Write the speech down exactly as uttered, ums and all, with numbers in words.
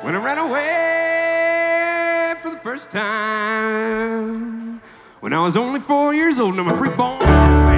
when I ran away for the first time. When I was only four years old and I'm a free born.